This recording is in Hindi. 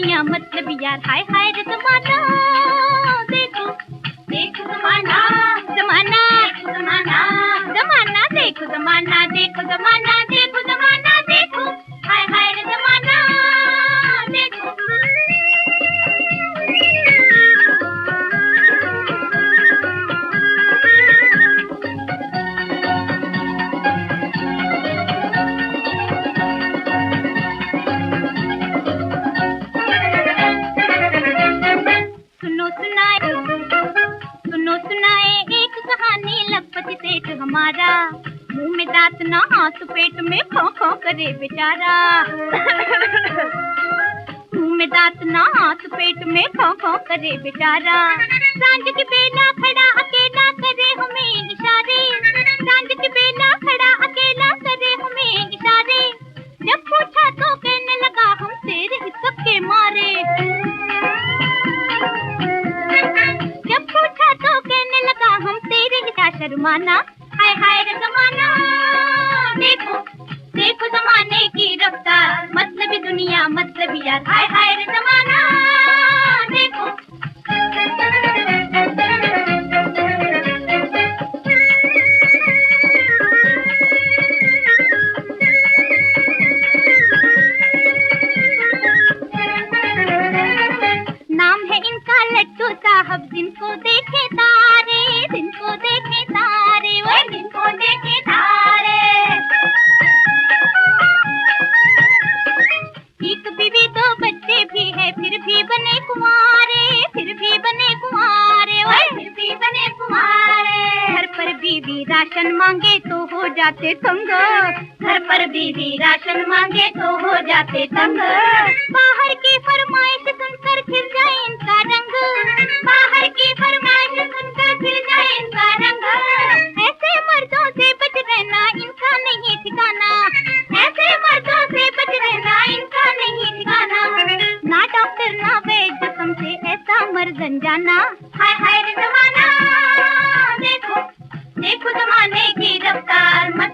दुनिया मतलब यार, हाय हाय रे जमाना। देखो देखो जमाना, जमाना देखो जमाना, जमाना देखो जमाना, देखो जमाना, देखो जमाना, देखो हाय हाय रे जमाना। देखो सुनो सुनाए एक कहानी, लखपति सेठ हमारा, मुंह में दांत ना हाथ पेट में खो खो करे बेचारा। मुंह में दांत ना हाथ पेट में खो खो करे बेचारा। सांझ की बेला खड़ा अकेला करे हमें इशारे, सांझ की बेला खड़ा अकेला करे हमें इशारे। जब पूछा तो कहने लगा हम तेरे हिस्सक के मारे, जब पूछा तो कहने लगा हम तेरे हिस्सा शर्माना। हाय हाय रे जमाना, देखो देखो जमाने की रफ्तार, मतलब दुनिया मतलब यार, हाय हाय रे जमाना। देखो नाम है इनका लट्टू साहब, जिनको देखे तारे, जिनको देखे तारे, वो जिनको देखे तारे। एक बीवी दो बच्चे भी है, फिर भी बने कुंवारे, फिर भी बने कुंवारे, वो फिर भी बने कुंवारे। घर पर बीवी राशन मांगे तो हो जाते तंग, घर पर बीवी राशन मांगे तो हो जाते तंग। बाहर की फरमाइश सुनकर खिल जाए इनका रंग, बाहर की फरमाइश सुनकर खिल जाए इनका रंग। ऐसे मर्दों से बच रहना इनका नहीं ठिकाना, ऐसे मर्दों से बच रहना इनका नहीं ठिकाना। ना डॉक्टर ना वैद्य कसम से ऐसा मर्द अनजाना। हाय हाय रे जमाना, देखो देखो जमाने की रफ्तार।